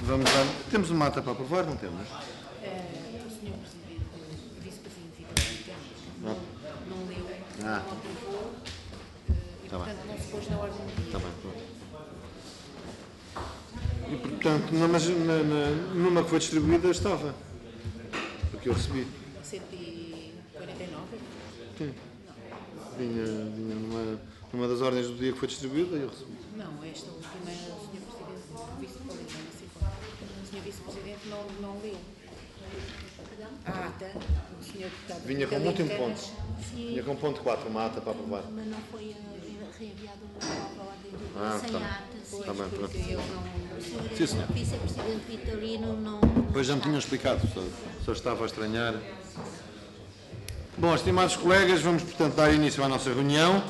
vamos lá. Temos uma ata para aprovar, não temos? O senhor Presidente, o Vice-Presidente e Presidente não leu, não aprovou e, portanto, não se pôs na ordem do dia. Está bem, pronto. E, portanto, mas numa que foi distribuída estava. Porque eu recebi. 149? Sim. Vinha numa das ordens do dia que foi distribuída e eu recebi. Não, esta última, o senhor Presidente, o senhor Vice-Presidente não leu. A ata, o senhor Deputado... Vinha com muito pontos. Sim, Vinha com ponto 4, uma ata para aprovar. mas não foi reenviado para a ordem do dia, sem tá. ata. Sim. Está bem, pronto. O Sim, senhor. Vice-Presidente Vitorino não... Depois já me tinham explicado, só estava a estranhar. Bom, estimados colegas, vamos, portanto, dar início à nossa reunião,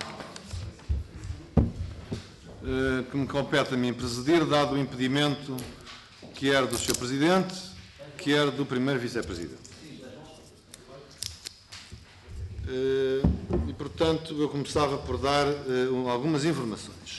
que me compete a mim presidir, dado o impedimento quer do Sr. Presidente, quer do Primeiro Vice-Presidente. E, portanto, eu começava por dar algumas informações.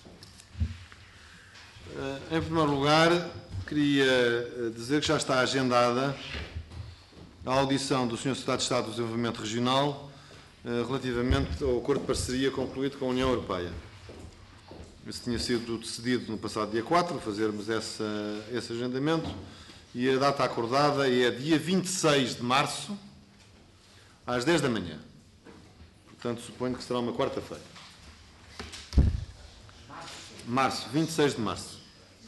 Em primeiro lugar, queria dizer que já está agendada a audição do Sr. Secretário de Estado do Desenvolvimento Regional relativamente ao acordo de parceria concluído com a União Europeia. Isso tinha sido decidido no passado dia 4, fazermos esse agendamento, e a data acordada é dia 26 de março, às 10 da manhã. Portanto, suponho que será uma quarta-feira. Março, 26 de março.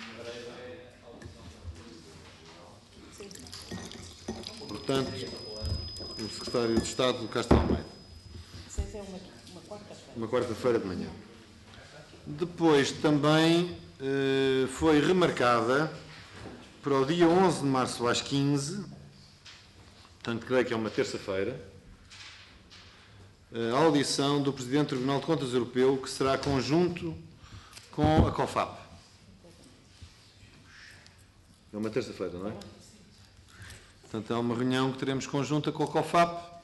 Portanto, o Secretário de Estado, Castro Almeida. É uma quarta-feira. Uma quarta-feira de manhã. Depois também foi remarcada para o dia 11 de março às 15, portanto, creio que é uma terça-feira, a audição do Presidente do Tribunal de Contas Europeu, que será conjunto com a COFAP. É uma terça-feira, não é? Portanto, é uma reunião que teremos conjunta com a COFAP.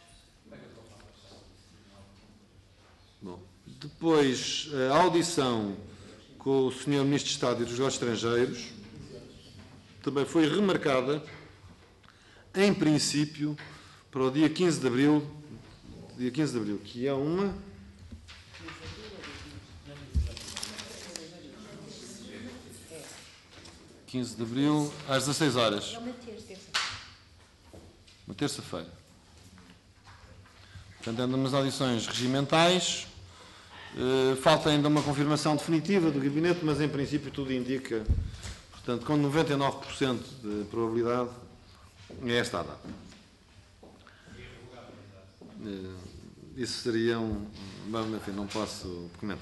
Bom, depois, a audição com o Sr. Ministro de Estado e dos Negócios Estrangeiros também foi remarcada, em princípio, para o dia 15 de abril, que é uma... ...15 de abril, às 16 horas. Uma terça-feira. Portanto, ainda umas audições regimentais. Falta ainda uma confirmação definitiva do gabinete, mas em princípio tudo indica, portanto, com 99% de probabilidade, é esta a data. Isso seria bom, enfim, não posso comentar.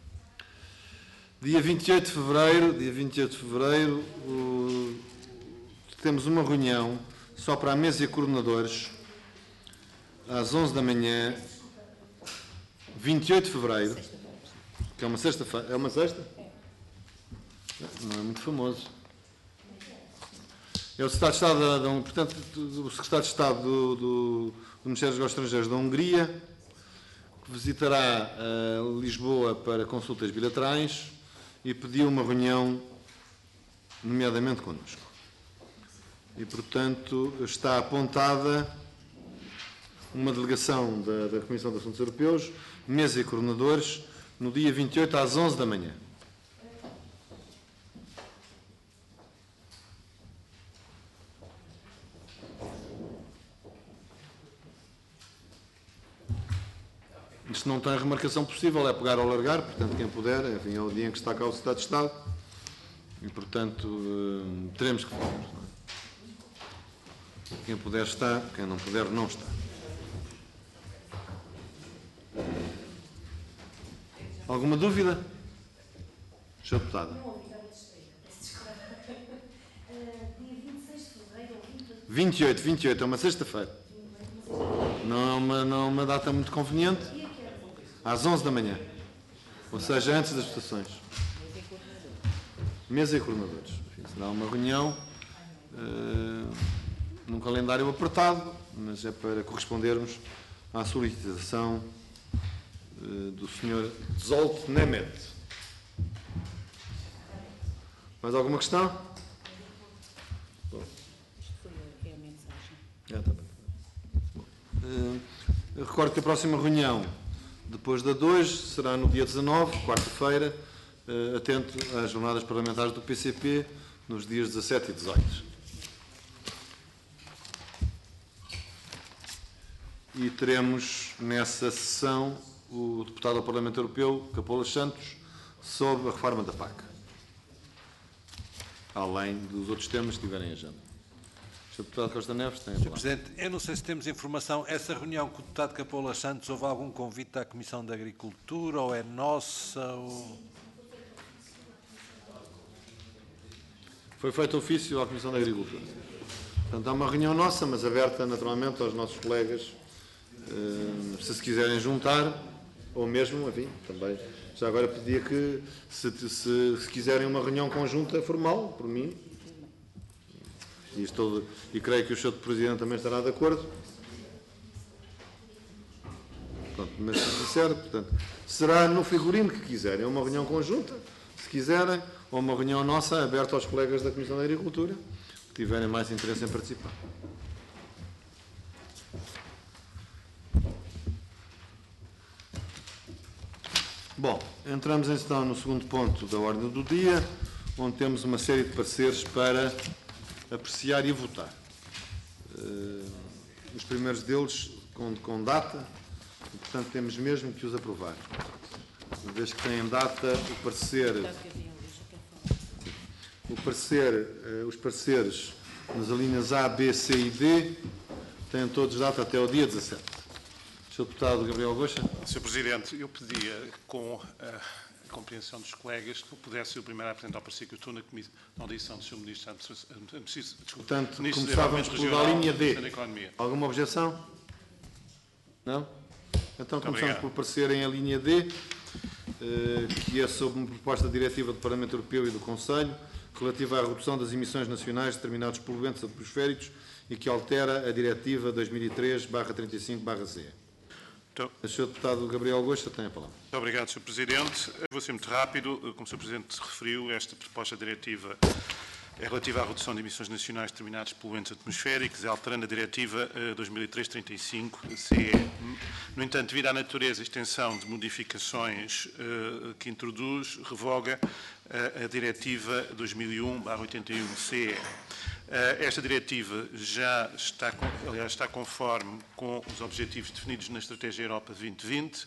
Dia 28 de fevereiro, temos uma reunião só para a mesa e coordenadores, às 11 da manhã, 28 de fevereiro, que é uma sexta-feira. É uma sexta? Não é muito famoso. É o Secretário de Estado, portanto, o Secretário de Estado do Ministério dos Negócios Estrangeiros da Hungria, que visitará Lisboa para consultas bilaterais e pediu uma reunião, nomeadamente connosco. E, portanto, está apontada uma delegação da Comissão de Assuntos Europeus, mesa e coordenadores, no dia 28 às 11 da manhã. Isto não tem remarcação possível, é pegar ou largar, portanto, quem puder, enfim, é o dia em que está cá o Secretário de Estado e, portanto, teremos que fazer. Quem puder está, quem não puder não está. Alguma dúvida? Sr. Deputada. Dia 28, é uma sexta-feira. Não é uma data muito conveniente. Às 11 da manhã. Ou seja, antes das votações. Mesa e coordenadores. Será uma reunião num calendário apertado, mas é para correspondermos à solicitação do Sr. Zsolt Nemet. Mais alguma questão? Recordo que a próxima reunião, depois da de hoje, será no dia 19, quarta-feira, atento às jornadas parlamentares do PCP, nos dias 17 e 18. E teremos nessa sessão o deputado ao Parlamento Europeu, Capolas Santos, sobre a reforma da PAC, além dos outros temas que tiverem em agenda. Sr. Deputado Costa Neves, tem a palavra. Sr. Presidente, eu não sei se temos informação, essa reunião com o deputado Capolas Santos, houve algum convite à Comissão de Agricultura, ou é nossa, ou... Foi feito ofício à Comissão de Agricultura. Portanto, há uma reunião nossa, mas aberta naturalmente aos nossos colegas, se quiserem juntar, ou mesmo, enfim, também. Já agora pedia que, se quiserem uma reunião conjunta formal, por mim, e creio que o Sr. Presidente também estará de acordo. Pronto, mas se disser, portanto, será no figurino que quiserem, uma reunião conjunta, se quiserem, ou uma reunião nossa aberta aos colegas da Comissão da Agricultura, que tiverem mais interesse em participar. Bom, entramos então no segundo ponto da ordem do dia, onde temos uma série de pareceres para apreciar e votar. Os primeiros deles com data, e, portanto temos mesmo que os aprovar. Uma vez que têm data, os pareceres nas alíneas A, B, C e D têm todos data até o dia 17. Sr. Deputado Gabriel Goxa. Sr. Presidente, eu pedia, com a compreensão dos colegas, que eu pudesse ser o primeiro a apresentar o parecer que eu estou na audição do Sr. Ministro Portanto, Ministro começávamos pela linha D. da Economia. Alguma objeção? Não? Então começamos obrigado. por parecer em a linha D, que é sobre uma proposta diretiva do Parlamento Europeu e do Conselho, relativa à redução das emissões nacionais de determinados poluentes atmosféricos e que altera a Diretiva 2003/35/CE. O Sr. Deputado Gabriel Goxa tem a palavra. Muito obrigado, Sr. Presidente. Vou ser muito rápido. Como o Sr. Presidente se referiu, esta proposta diretiva é relativa à redução de emissões nacionais de determinados poluentes atmosféricos, alterando a Diretiva 2003/35/CE. No entanto, devido à natureza e extensão de modificações que introduz, revoga a Diretiva 2001/81/CE. Esta diretiva já está conforme com os objetivos definidos na Estratégia Europa 2020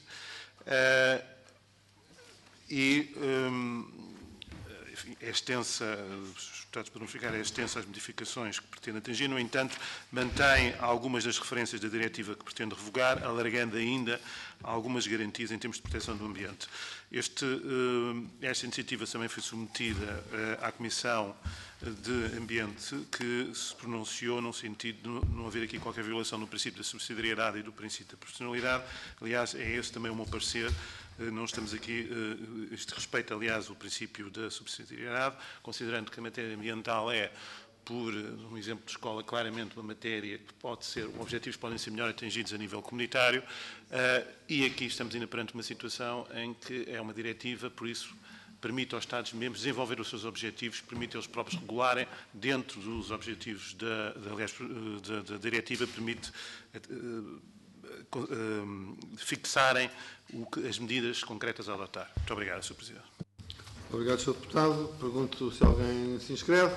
enfim, é extensa, os deputados poderão ficar, é extensa as modificações que pretende atingir, no entanto, mantém algumas das referências da diretiva que pretende revogar, alargando ainda algumas garantias em termos de proteção do ambiente. Esta iniciativa também foi submetida à Comissão de Ambiente, que se pronunciou no sentido de não haver aqui qualquer violação do princípio da subsidiariedade e do princípio da proporcionalidade. Aliás, é esse também o meu parecer. Não estamos aqui, isto respeita, aliás, o princípio da subsidiariedade, considerando que a matéria ambiental é, por um exemplo de escola, claramente uma matéria que pode ser, objetivos podem ser melhor atingidos a nível comunitário, e aqui estamos ainda perante uma situação em que é uma diretiva, por isso permite aos Estados-membros desenvolver os seus objetivos, permite eles próprios regularem dentro dos objetivos da diretiva, permite fixarem as medidas concretas a adotar. Muito obrigado, Sr. Presidente. Obrigado, Sr. Deputado. Pergunto se alguém se inscreve.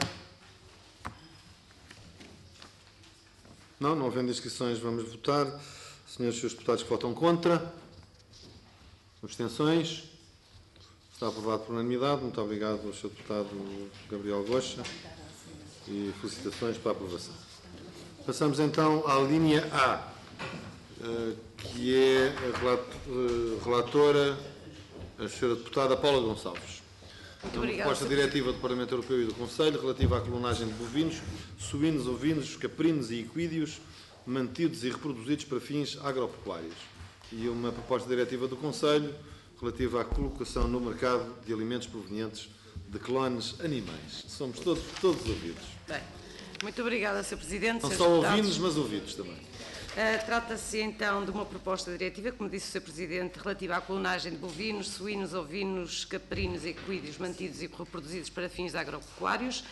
Não havendo inscrições, vamos votar. Senhores e senhores deputados que votam contra. Abstenções. Está aprovado por unanimidade. Muito obrigado ao Sr. Deputado Gabriel Goxa e felicitações pela aprovação. Passamos então à linha A, que é a relatora, a senhora deputada Paula Gonçalves. É uma proposta diretiva do Parlamento Europeu e do Conselho relativa à clonagem de bovinos, suínos, ovinos, caprinos e equídeos mantidos e reproduzidos para fins agropecuários. E uma proposta diretiva do Conselho relativa à colocação no mercado de alimentos provenientes de clones animais. Somos todos ouvidos. Bem, muito obrigada, Sr. Presidente. Não só ovinos, mas ouvidos também. Trata-se então de uma proposta diretiva, como disse o Sr. Presidente, relativa à clonagem de bovinos, suínos, ovinos, caprinos e equídeos mantidos e reproduzidos para fins agropecuários.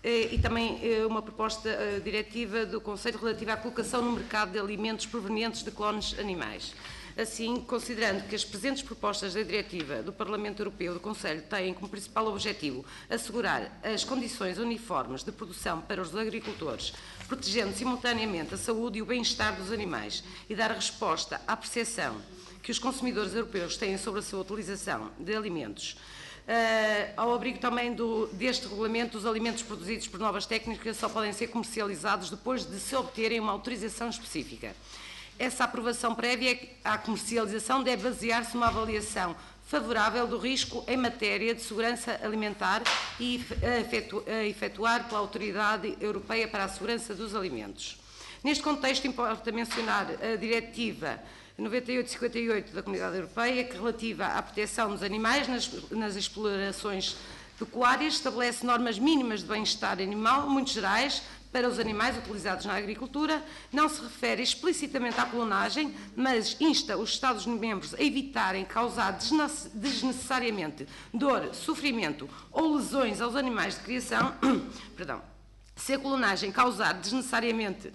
e também uma proposta diretiva do Conselho relativa à colocação no mercado de alimentos provenientes de clones animais. Assim, considerando que as presentes propostas da Diretiva do Parlamento Europeu e do Conselho têm como principal objetivo assegurar as condições uniformes de produção para os agricultores, protegendo simultaneamente a saúde e o bem-estar dos animais e dar resposta à percepção que os consumidores europeus têm sobre a sua utilização de alimentos, ao abrigo também deste regulamento, os alimentos produzidos por novas técnicas só podem ser comercializados depois de se obterem uma autorização específica. Essa aprovação prévia à comercialização deve basear-se numa avaliação favorável do risco em matéria de segurança alimentar e efetuar pela Autoridade Europeia para a Segurança dos Alimentos. Neste contexto, importa mencionar a Diretiva 98/58 da Comunidade Europeia, que relativa à proteção dos animais nas explorações pecuárias, estabelece normas mínimas de bem-estar animal, muito gerais, para os animais utilizados na agricultura, não se refere explicitamente à clonagem, mas insta os Estados-membros a evitarem causar desnecessariamente dor, sofrimento ou lesões aos animais de criação, se a clonagem causar desnecessariamente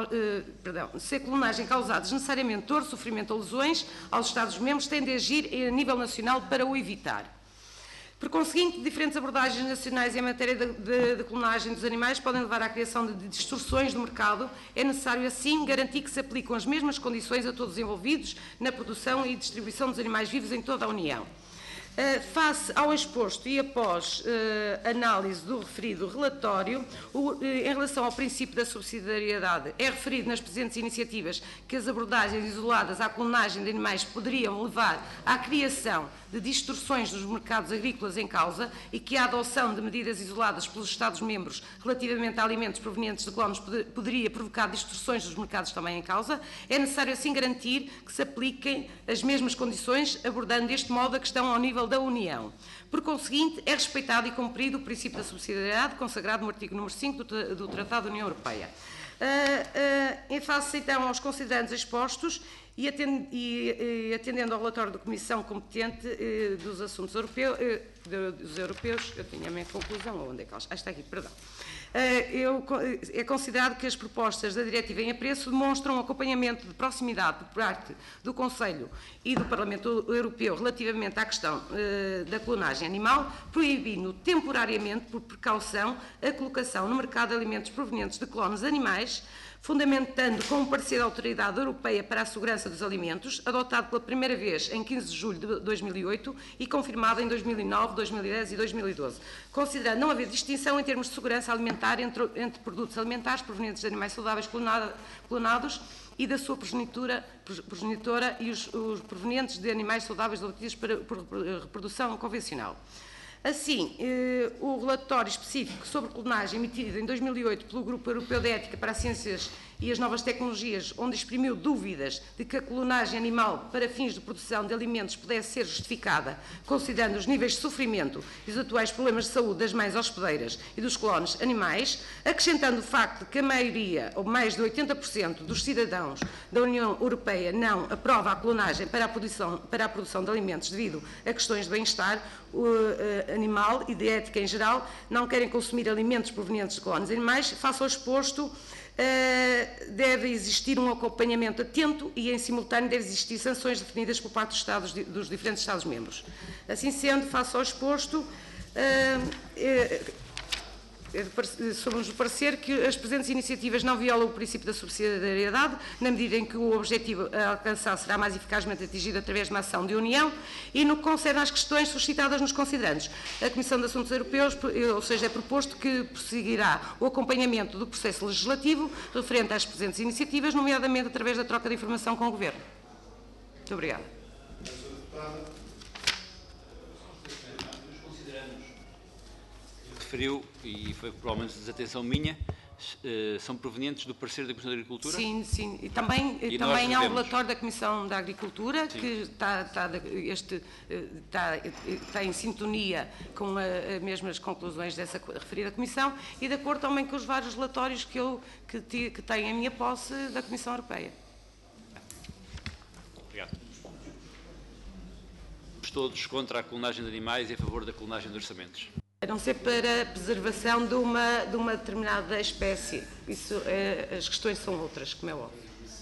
dor, sofrimento ou lesões aos Estados-membros, têm de agir a nível nacional para o evitar. Por conseguinte, diferentes abordagens nacionais em matéria de clonagem dos animais podem levar à criação de distorções do mercado. É necessário, assim, garantir que se aplicam as mesmas condições a todos os envolvidos na produção e distribuição dos animais vivos em toda a União. Face ao exposto e após análise do referido relatório, em relação ao princípio da subsidiariedade, é referido nas presentes iniciativas que as abordagens isoladas à clonagem de animais poderiam levar à criação de distorções dos mercados agrícolas em causa e que a adoção de medidas isoladas pelos Estados-membros relativamente a alimentos provenientes de clones poderia provocar distorções dos mercados também em causa. É necessário, assim, garantir que se apliquem as mesmas condições, abordando deste modo a questão ao nível da União. Por conseguinte, é respeitado e cumprido o princípio da subsidiariedade consagrado no artigo número 5 do Tratado da União Europeia. Em face, então, aos considerandos expostos e atendendo ao relatório da Comissão competente dos assuntos europeus, eu tinha a minha conclusão, onde é que ela está aqui, perdão. É considerado que as propostas da Diretiva em apreço demonstram um acompanhamento de proximidade por parte do Conselho e do Parlamento Europeu relativamente à questão da clonagem animal, proibindo temporariamente, por precaução, a colocação no mercado de alimentos provenientes de clones animais, fundamentando com o parecer da Autoridade Europeia para a Segurança dos Alimentos, adotado pela primeira vez em 15 de julho de 2008 e confirmado em 2009, 2010 e 2012, considerando não haver distinção em termos de segurança alimentar entre produtos alimentares provenientes de animais saudáveis clonados e da sua progenitora e os provenientes de animais saudáveis obtidos por reprodução convencional. Assim, o relatório específico sobre clonagem emitido em 2008 pelo Grupo Europeu de Ética para as Ciências e as Novas Tecnologias, onde exprimiu dúvidas de que a clonagem animal para fins de produção de alimentos pudesse ser justificada, considerando os níveis de sofrimento e os atuais problemas de saúde das mães hospedeiras e dos clones animais, acrescentando o facto de que a maioria, ou mais de 80% dos cidadãos da União Europeia não aprova a clonagem para a produção de alimentos devido a questões de bem-estar animal e de ética em geral, não querem consumir alimentos provenientes de clones animais. Face ao exposto, deve existir um acompanhamento atento e, em simultâneo, deve existir sanções definidas por parte dos diferentes Estados-membros. Assim sendo, face ao exposto, somos do parecer que as presentes iniciativas não violam o princípio da subsidiariedade, na medida em que o objetivo a alcançar será mais eficazmente atingido através de uma ação de união, e no que concerne às questões suscitadas nos considerandos. A Comissão de Assuntos Europeus, ou seja, é proposto que prosseguirá o acompanhamento do processo legislativo referente às presentes iniciativas, nomeadamente através da troca de informação com o Governo. Muito obrigada. Referiu, e foi provavelmente desatenção minha, são provenientes do parecer da Comissão de Agricultura? Sim, sim. E também há um relatório da Comissão da Agricultura, sim, que está em sintonia com as mesmas conclusões dessa referida Comissão e de acordo também com os vários relatórios que tenho em minha posse da Comissão Europeia. Obrigado. Todos contra a clonagem de animais e a favor da clonagem de orçamentos. A não ser para a preservação de uma determinada espécie. Isso, as questões são outras, como é óbvio.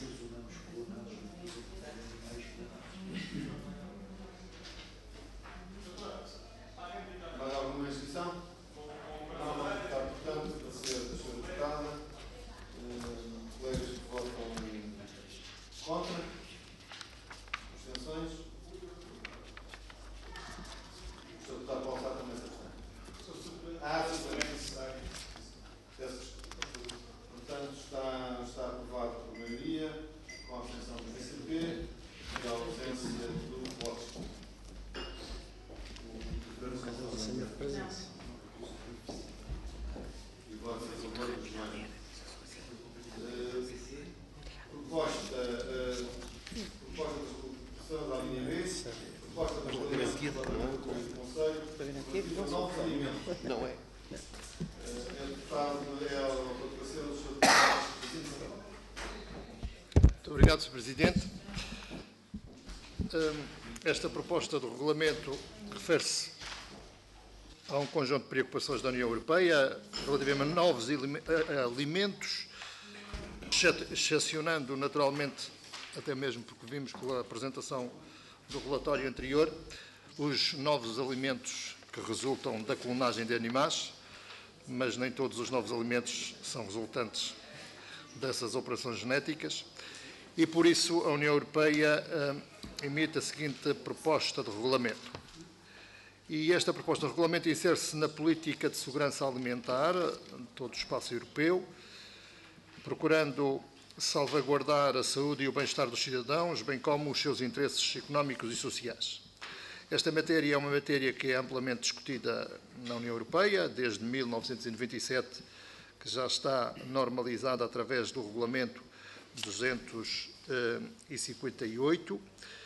Mais alguma inscrição? Não, está, portanto, para ser a senhora deputada. Colegas que votam contra? Abstenções? O senhor deputado Paulo Sá também se abstém. Portanto, está aprovado por maioria, com a abstenção do PCP e a ausência do voto. E votos a favor dos mais. Proposta da linha B, proposta da do Conselho, novos alimentos. Não é? Muito obrigado, Sr. Presidente. Esta proposta de regulamento refere-se a um conjunto de preocupações da União Europeia relativamente a novos alimentos, excepcionando naturalmente, até mesmo porque vimos com a apresentação do relatório anterior, os novos alimentos que resultam da clonagem de animais, mas nem todos os novos alimentos são resultantes dessas operações genéticas, e por isso a União Europeia emite a seguinte proposta de regulamento. E esta proposta de regulamento insere-se na política de segurança alimentar de todo o espaço europeu, procurando salvaguardar a saúde e o bem-estar dos cidadãos, bem como os seus interesses económicos e sociais. Esta matéria é uma matéria que é amplamente discutida na União Europeia, desde 1997, que já está normalizada através do Regulamento 258,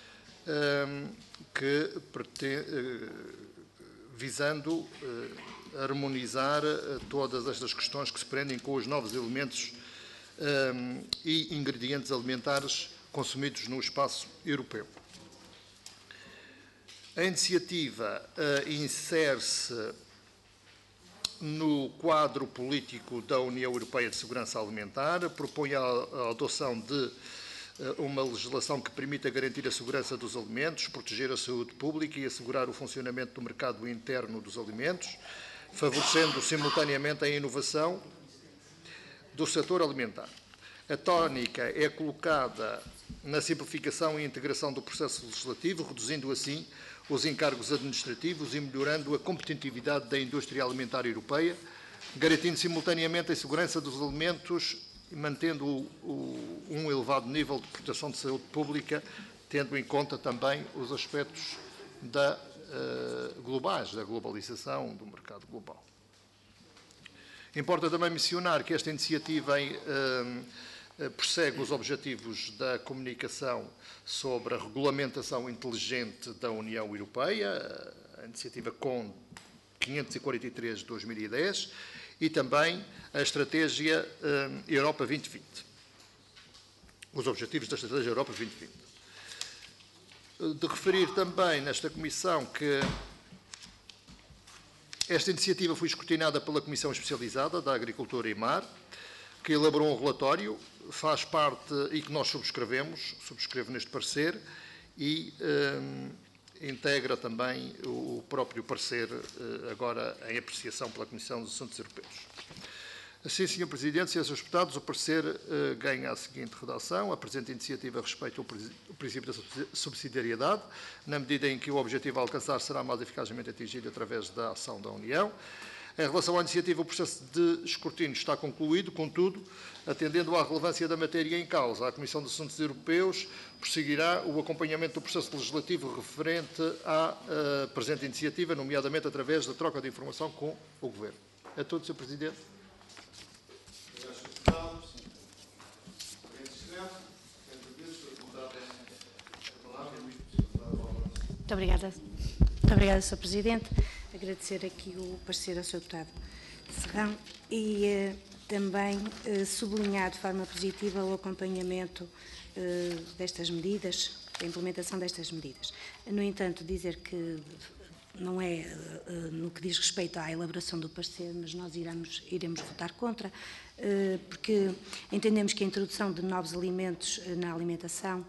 visando harmonizar todas estas questões que se prendem com os novos elementos e ingredientes alimentares consumidos no espaço europeu. A iniciativa insere-se no quadro político da União Europeia de Segurança Alimentar, propõe a adoção de uma legislação que permita garantir a segurança dos alimentos, proteger a saúde pública e assegurar o funcionamento do mercado interno dos alimentos, favorecendo simultaneamente a inovação do setor alimentar. A tónica é colocada na simplificação e integração do processo legislativo, reduzindo assim os encargos administrativos e melhorando a competitividade da indústria alimentar europeia, garantindo simultaneamente a segurança dos alimentos e mantendo um elevado nível de proteção de saúde pública, tendo em conta também os aspectos globais, da globalização do mercado global. Importa também mencionar que esta iniciativa persegue os objetivos da comunicação sobre a regulamentação inteligente da União Europeia, a iniciativa COM 543 de 2010, e também a estratégia Europa 2020, os objetivos da estratégia Europa 2020. De referir também nesta comissão que esta iniciativa foi escrutinada pela Comissão Especializada da Agricultura e Mar, que elaborou um relatório, faz parte e que nós subscrevo neste parecer e integra também o próprio parecer agora em apreciação pela Comissão dos Assuntos Europeus. Assim, Sr. Presidente, Srs. Deputados, o parecer ganha a seguinte redação. A presente iniciativa respeita o princípio da subsidiariedade, na medida em que o objetivo a alcançar será mais eficazmente atingido através da ação da União. Em relação à iniciativa, o processo de escrutínio está concluído, contudo, atendendo à relevância da matéria em causa, a Comissão dos Assuntos Europeus prosseguirá o acompanhamento do processo legislativo referente à presente iniciativa, nomeadamente através da troca de informação com o Governo. É tudo, Sr. Presidente. Muito obrigada. Muito obrigada, Sr. Presidente. Agradecer aqui o parecer ao Sr. Deputado Serrão e também sublinhar de forma positiva o acompanhamento destas medidas, a implementação destas medidas. No entanto, dizer que não é no que diz respeito à elaboração do parecer, mas nós iremos votar contra, porque entendemos que a introdução de novos alimentos na alimentação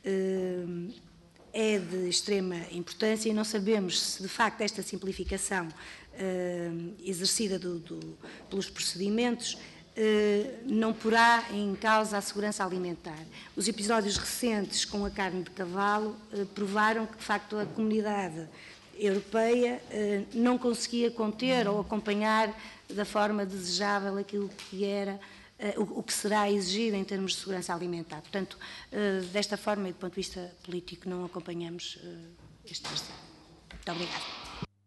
é de extrema importância e não sabemos se, de facto, esta simplificação exercida pelos procedimentos não porá em causa a segurança alimentar. Os episódios recentes com a carne de cavalo provaram que, de facto, a comunidade europeia não conseguia conter ou acompanhar da forma desejável aquilo que era o que será exigido em termos de segurança alimentar. Portanto, desta forma e do ponto de vista político, não acompanhamos este parecer. Muito obrigada.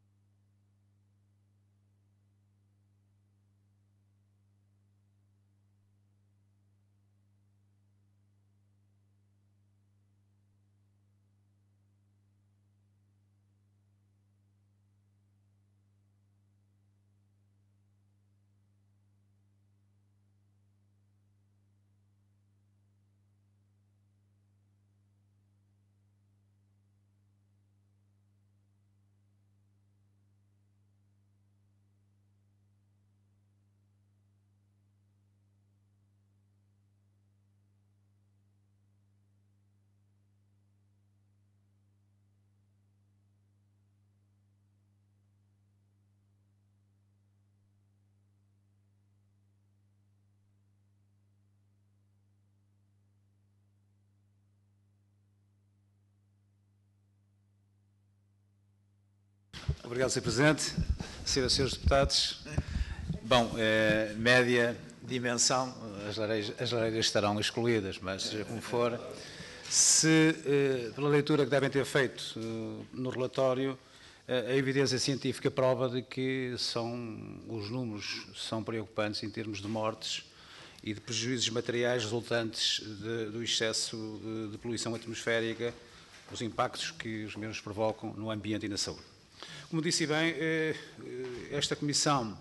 Obrigado, Sr. Presidente. Senhoras e senhores deputados, bom, média dimensão, as lareiras estarão excluídas, mas seja como for, se, pela leitura que devem ter feito no relatório, a evidência científica prova de que os números são preocupantes em termos de mortes e de prejuízos materiais resultantes do excesso de poluição atmosférica, os impactos que os mesmos provocam no ambiente e na saúde. Como disse bem, esta Comissão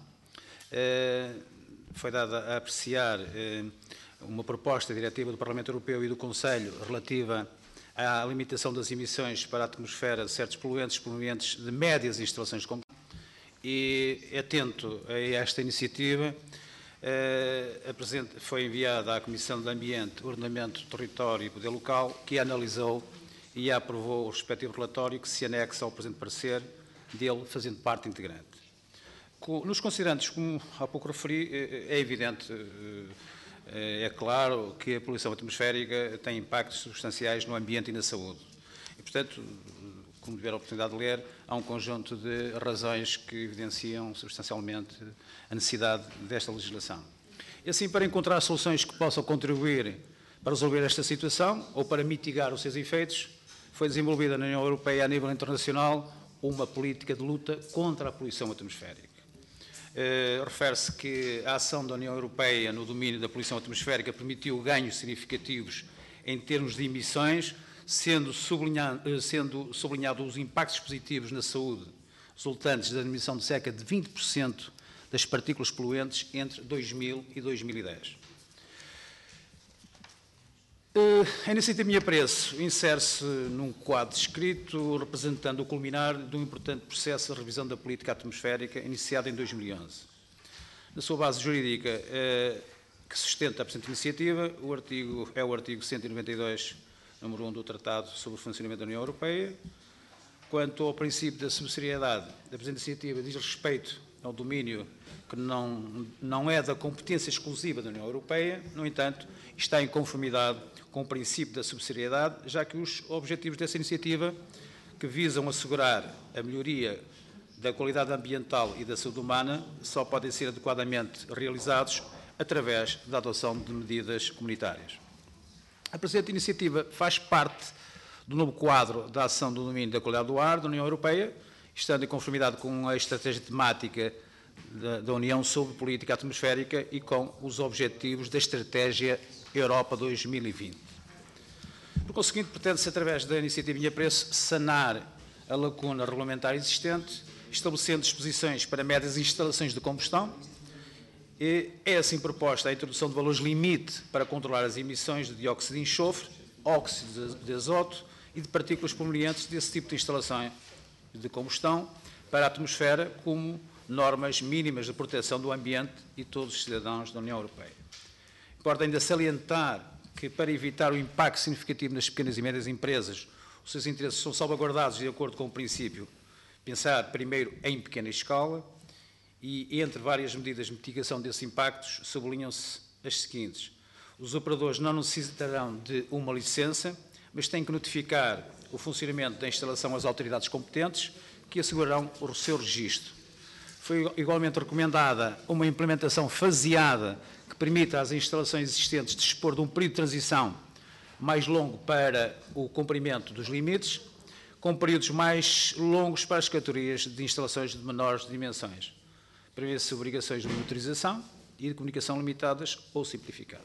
foi dada a apreciar uma proposta diretiva do Parlamento Europeu e do Conselho relativa à limitação das emissões para a atmosfera de certos poluentes provenientes de médias instalações de combustão. E, atento a esta iniciativa, foi enviada à Comissão de Ambiente, Ordenamento, Território e Poder Local, que a analisou e aprovou o respectivo relatório que se anexa ao presente parecer, dele fazendo parte integrante. Nos considerantes, como há pouco referi, é evidente, é claro que a poluição atmosférica tem impactos substanciais no ambiente e na saúde. E, portanto, como tiver a oportunidade de ler, há um conjunto de razões que evidenciam substancialmente a necessidade desta legislação. E assim, para encontrar soluções que possam contribuir para resolver esta situação ou para mitigar os seus efeitos, foi desenvolvida na União Europeia a nível internacional uma política de luta contra a poluição atmosférica. Refere-se que a ação da União Europeia no domínio da poluição atmosférica permitiu ganhos significativos em termos de emissões, sendo sublinhado os impactos positivos na saúde resultantes da diminuição de cerca de 20% das partículas poluentes entre 2000 e 2010. A iniciativa Minha Preço insere-se num quadro descrito representando o culminar de um importante processo de revisão da política atmosférica iniciado em 2011. Na sua base jurídica que sustenta a presente iniciativa, o artigo 192, número 1 do Tratado sobre o Funcionamento da União Europeia. Quanto ao princípio da subsidiariedade, a presente iniciativa diz respeito ao domínio que não é da competência exclusiva da União Europeia, no entanto, está em conformidade com o princípio da subsidiariedade, já que os objetivos dessa iniciativa, que visam assegurar a melhoria da qualidade ambiental e da saúde humana, só podem ser adequadamente realizados através da adoção de medidas comunitárias. A presente iniciativa faz parte do novo quadro da ação do domínio da qualidade do ar da União Europeia, estando em conformidade com a estratégia temática da União sobre política atmosférica e com os objetivos da Estratégia Europa 2020. Por conseguinte, pretende-se, através da iniciativa Minha Preço, sanar a lacuna regulamentar existente, estabelecendo disposições para médias instalações de combustão. E é assim proposta a introdução de valores limite para controlar as emissões de dióxido de enxofre, óxido de azoto e de partículas provenientes desse tipo de instalação de combustão, para a atmosfera como normas mínimas de proteção do ambiente e todos os cidadãos da União Europeia. Importa ainda salientar que, para evitar o impacto significativo nas pequenas e médias empresas, os seus interesses são salvaguardados de acordo com o princípio pensar primeiro em pequena escala e, entre várias medidas de mitigação desses impactos, sublinham-se as seguintes. Os operadores não necessitarão de uma licença, mas têm que notificar o funcionamento da instalação às autoridades competentes, que assegurarão o seu registro. Foi igualmente recomendada uma implementação faseada que permita às instalações existentes dispor de um período de transição mais longo para o cumprimento dos limites, com períodos mais longos para as categorias de instalações de menores dimensões. Prevê-se obrigações de monitorização e de comunicação limitadas ou simplificadas.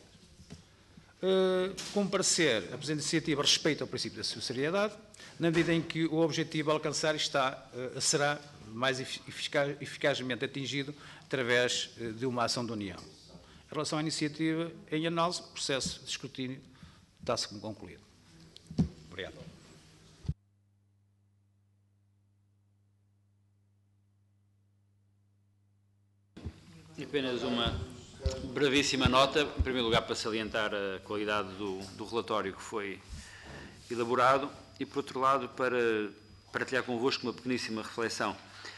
Como parecer, a presente iniciativa respeita o princípio da subsidiariedade, na medida em que o objetivo a alcançar será mais eficazmente atingido através de uma ação da União. Em relação à iniciativa em análise, o processo de escrutínio está-se como concluído. Obrigado. Apenas uma brevíssima nota, em primeiro lugar para salientar a qualidade do relatório que foi elaborado e, por outro lado, para partilhar convosco uma pequeníssima reflexão.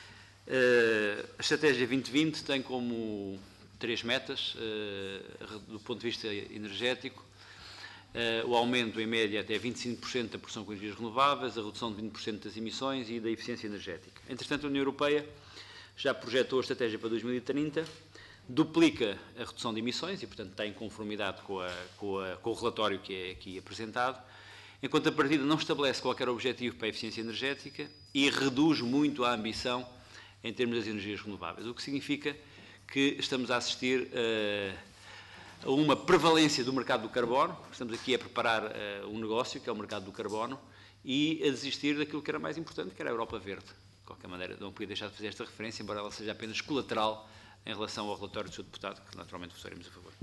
A Estratégia 2020 tem como 3 metas, do ponto de vista energético, o aumento em média até 25% da produção com energias renováveis, a redução de 20% das emissões e da eficiência energética. Entretanto, a União Europeia já projetou a estratégia para 2030, duplica a redução de emissões e, portanto, está em conformidade com o relatório que é aqui apresentado, enquanto a partida não estabelece qualquer objetivo para a eficiência energética e reduz muito a ambição em termos das energias renováveis, o que significa que estamos a assistir a uma prevalência do mercado do carbono, estamos aqui a preparar um negócio, que é o mercado do carbono, e a desistir daquilo que era mais importante, que era a Europa Verde. De qualquer maneira, não podia deixar de fazer esta referência, embora ela seja apenas colateral em relação ao relatório do Sr. Deputado, que naturalmente votaremos a favor.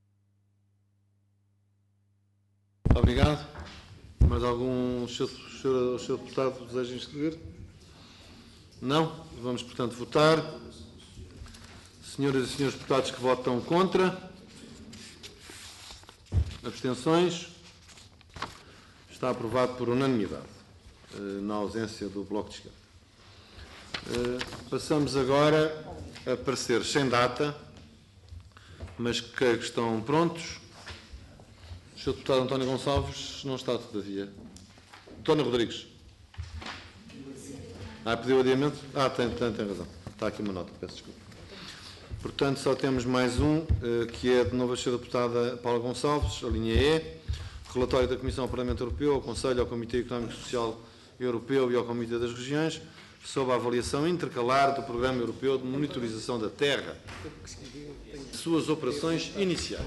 Obrigado. Mais algum Sr. Deputado deseja inscrever? Não? Vamos, portanto, votar. Senhoras e senhores deputados que votam contra. Abstenções. Está aprovado por unanimidade, na ausência do Bloco de Esquerda. Passamos agora a pareceres sem data, mas que estão prontos. O Sr. Deputado António Gonçalves não está, todavia. António Rodrigues. Pediu adiamento? Tem razão. Está aqui uma nota, peço desculpa. Portanto, só temos mais um, que é de novo a Sra. Deputada Paula Gonçalves, a linha E. Relatório da Comissão ao Parlamento Europeu, ao Conselho, ao Comitê Económico e Social Europeu e ao Comitê das Regiões, sobre a avaliação intercalar do Programa Europeu de Monitorização da Terra, suas operações iniciais.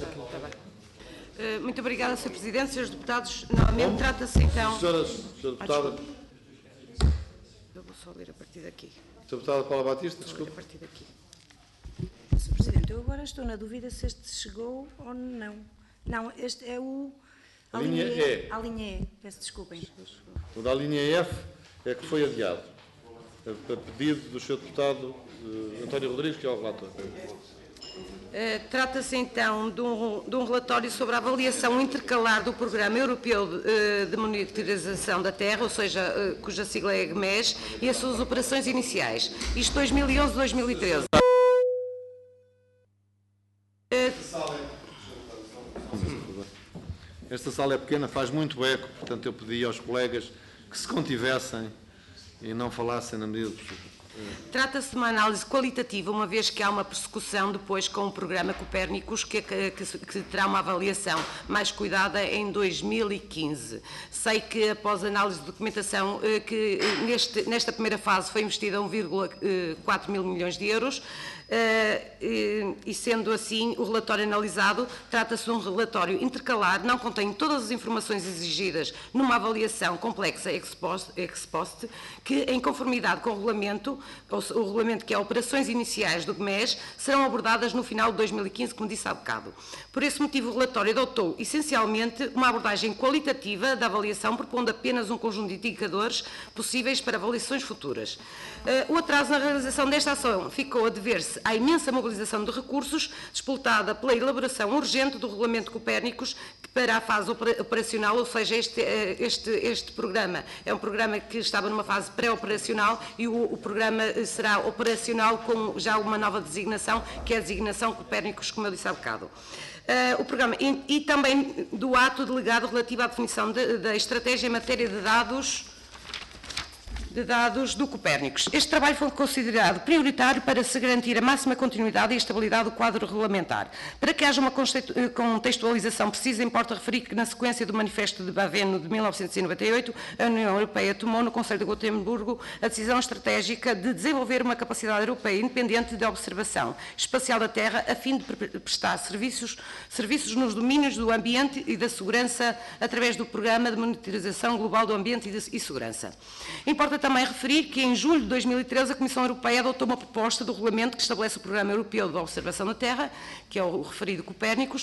Muito obrigada, Sr. Presidente. Srs. Deputados, novamente trata-se então... Senhora Deputada... Eu vou só ler a partir daqui. Sra. Deputada Paula Batista, desculpe. A partir daqui. Sr. Presidente, eu agora estou na dúvida se este chegou ou não. Não, este é a linha E. A linha E, peço desculpem. O da linha F é que foi adiado, a pedido do Sr. Deputado António Rodrigues, que é o relator. Trata-se então de um relatório sobre a avaliação intercalar do Programa Europeu de Monitorização da Terra, ou seja, cuja sigla é GMES, e as suas operações iniciais. Isto 2011-2013. Esta sala é pequena, faz muito eco, portanto eu pedi aos colegas que se contivessem e não falassem na medida do possível. Trata-se de uma análise qualitativa, uma vez que há uma persecução depois com o programa Copérnicus, que terá uma avaliação mais cuidada em 2015. Sei que após análise de documentação, que nesta primeira fase foi investida 1,4 mil milhões de euros, e sendo assim o relatório analisado, trata-se de um relatório intercalar, não contém todas as informações exigidas numa avaliação complexa ex post, que em conformidade com o regulamento que é Operações Iniciais do GMES, serão abordadas no final de 2015, como disse há bocado. Por esse motivo, o relatório adotou, essencialmente, uma abordagem qualitativa da avaliação, propondo apenas um conjunto de indicadores possíveis para avaliações futuras. O atraso na realização desta ação ficou a dever-se à imensa mobilização de recursos, disputada pela elaboração urgente do Regulamento Copérnicos para a fase operacional, ou seja, este programa é um programa que estava numa fase pré-operacional e o programa será operacional com já uma nova designação, que é a designação Copérnicos, como eu disse há bocado. O programa e também do ato delegado relativo à definição da estratégia em matéria de dados do Copérnicos. Este trabalho foi considerado prioritário para se garantir a máxima continuidade e estabilidade do quadro regulamentar. Para que haja uma contextualização precisa, importa referir que, na sequência do Manifesto de Baveno de 1998, a União Europeia tomou no Conselho de Gotemburgo a decisão estratégica de desenvolver uma capacidade europeia independente de observação espacial da Terra, a fim de prestar serviços nos domínios do ambiente e da segurança através do Programa de Monitorização Global do Ambiente e Segurança. Importa também referir que, em julho de 2013, a Comissão Europeia adotou uma proposta do regulamento que estabelece o Programa Europeu de Observação da Terra, que é o referido Copérnicos,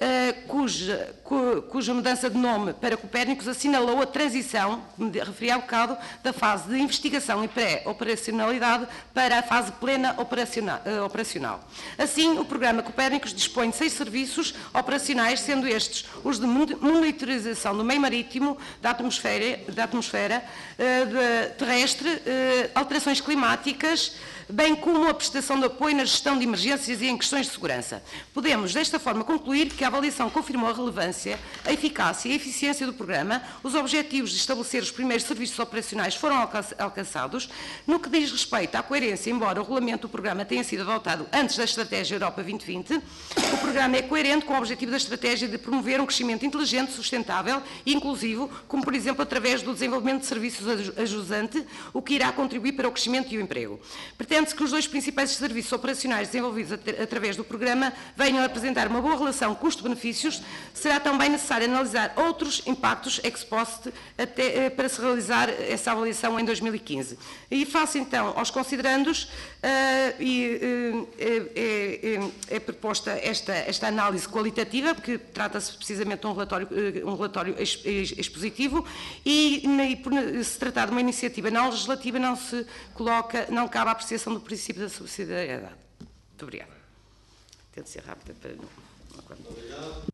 cuja mudança de nome para Copérnicos assinalou a transição, como referi há bocado, da fase de investigação e pré-operacionalidade para a fase plena operacional. Assim, o Programa Copérnicos dispõe de 6 serviços operacionais, sendo estes os de monitorização do meio marítimo, da atmosfera terrestre, alterações climáticas, bem como a prestação de apoio na gestão de emergências e em questões de segurança. Podemos, desta forma, concluir que a avaliação confirmou a relevância, a eficácia e a eficiência do programa, os objetivos de estabelecer os primeiros serviços operacionais foram alcançados. No que diz respeito à coerência, embora o regulamento do programa tenha sido adotado antes da Estratégia Europa 2020, o programa é coerente com o objetivo da estratégia de promover um crescimento inteligente, sustentável e inclusivo, como, por exemplo, através do desenvolvimento de serviços ajusante, o que irá contribuir para o crescimento e o emprego. Pretende-se que os 2 principais serviços operacionais desenvolvidos através do programa venham a apresentar uma boa relação custo-benefícios. Será também necessário analisar outros impactos ex post para se realizar essa avaliação em 2015. E faço então aos considerandos é proposta esta análise qualitativa, porque trata-se precisamente de um relatório expositivo e por se tratar de uma iniciativa não legislativa, não cabe a apreciação do princípio da subsidiariedade. Muito obrigada. Tento ser rápida para não... Obrigado.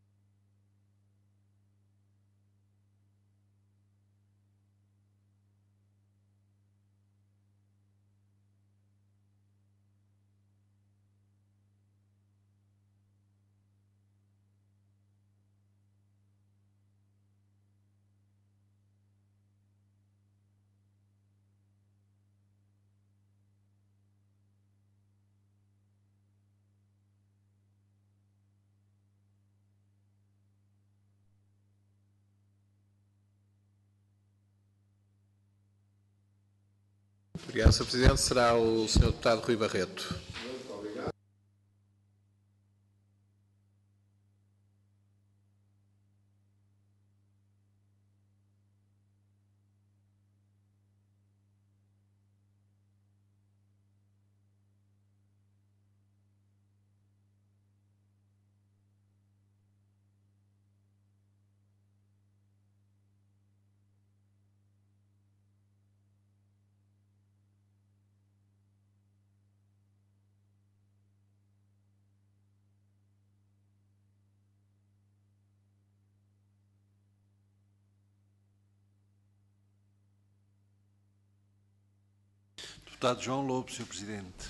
Obrigado, Sr. Presidente. Será o Sr. Deputado Rui Barreto. Deputado João Lobo, Sr. Presidente.